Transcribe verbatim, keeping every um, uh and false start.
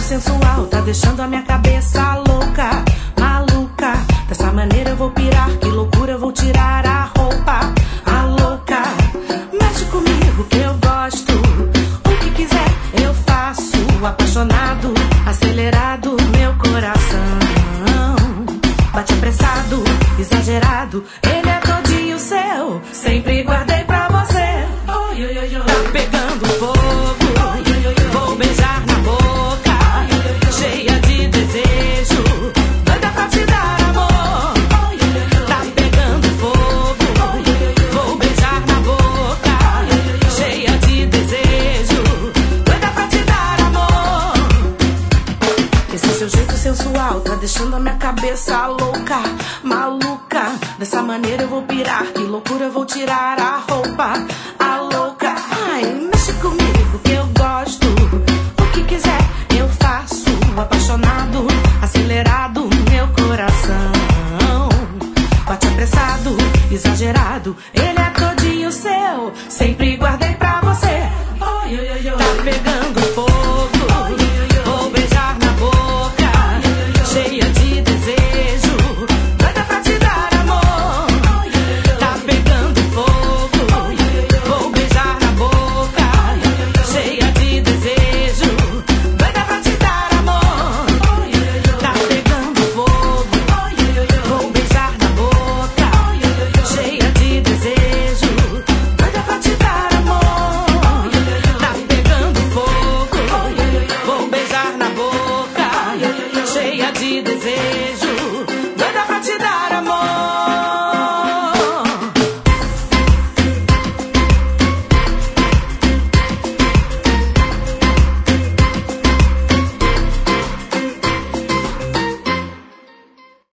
sensual tá deixando a minha cabeça louca, maluca. Dessa maneira eu vou pirar, que loucura, eu vou tirar a roupa. A louca, mexe comigo que eu gosto. O que quiser eu faço. Apaixonado, acelerado, meu coração bate apressado, exagerado. Ele é todinho seu, sempre guardei pra você. Tá pegando fogo, vou beijar na boca, cheia de desejo, doida pra te dar amor. Tá pegando fogo, vou beijar na boca, cheia de desejo, doida pra te dar amor. Esse seu jeito sensual tá deixando a minha cabeça louca, maluca. Dessa maneira eu vou pirar, que loucura, eu vou tirar a roupa. A louca, ai, mexe comigo que eu gosto. O que quiser eu faço. Apaixonado, acelerado, meu coração bate apressado, exagerado. Ele é todinho seu, sempre guardei pra você. Tá pegando fogo, vou beijar na boca, cheia de desejo, doida pra te dar amor. Tá pegando fogo, vou beijar na boca, cheia de desejo, doida pra te dar amor. Tá pegando fogo, vou beijar na boca, cheia de desejo, doida pra te dar amor. Tá pegando fogo, vou beijar na boca, cheia de desejo.